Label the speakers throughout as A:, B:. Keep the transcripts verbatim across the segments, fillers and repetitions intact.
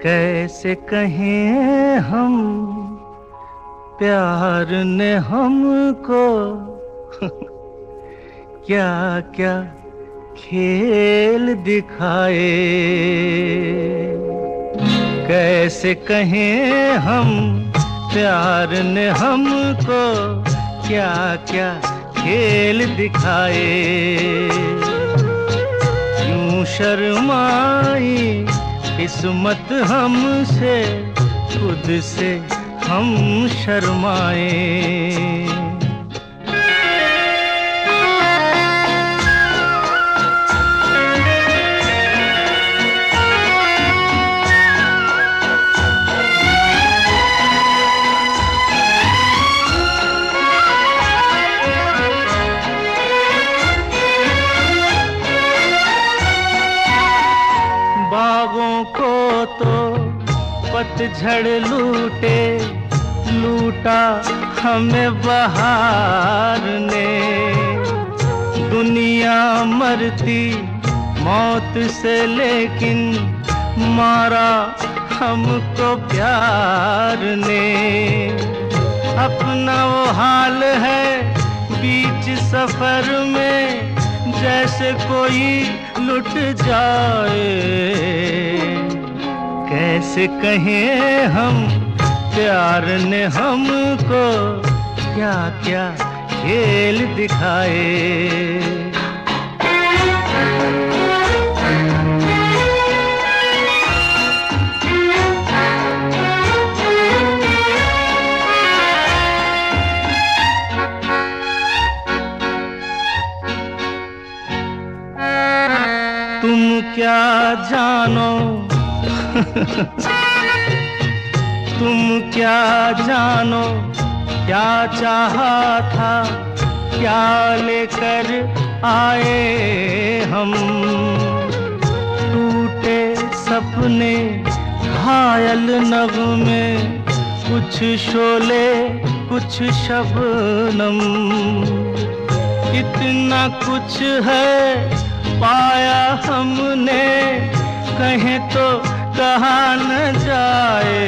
A: कैसे कहें हम प्यार ने हमको क्या क्या खेल दिखाए। कैसे कहें हम प्यार ने हमको क्या क्या खेल दिखाए। यूं शर्माई किस्मत हमसे, खुद से हम शर्माए। बागों को तो पतझड़ लूटे, लूटा हमें बहार ने। दुनिया मरती मौत से, लेकिन मारा हमको प्यार ने। अपना वो हाल है बीच सफर में, जैसे कोई लुट जाए। कैसे कहें हम प्यार ने हमको क्या क्या खेल दिखाए। तुम क्या जानो तुम क्या जानो क्या चाहा था, क्या लेकर आए हम। टूटे सपने घायल नगमे, कुछ शोले कुछ शबनम। इतना कुछ है पाया हमने, कहें तो कहा न जाए।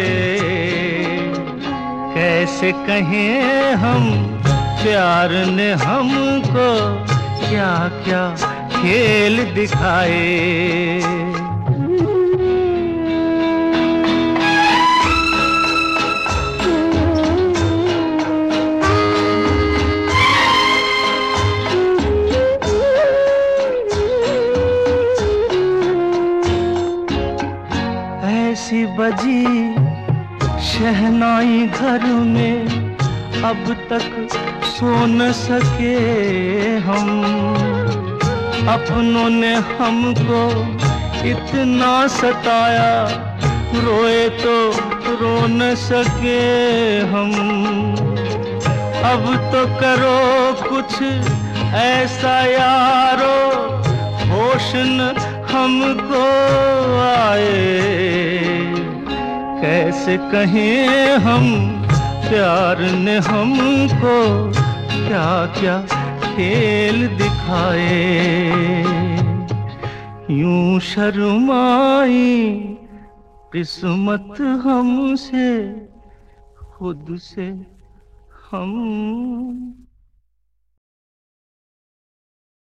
A: कैसे कहें हम प्यार ने हमको क्या क्या खेल दिखाए। ऐसी बजी शहनाई घर में, अब तक सो न सके हम। अपनों ने हमको इतना सताया, रोए तो रो न सके हम। अब तो करो कुछ ऐसा यारो, होश न हमको आए। कैसे कहें हम प्यार ने हमको क्या क्या खेल दिखाए। यूं शर्माई किस्मत हमसे, खुद से हम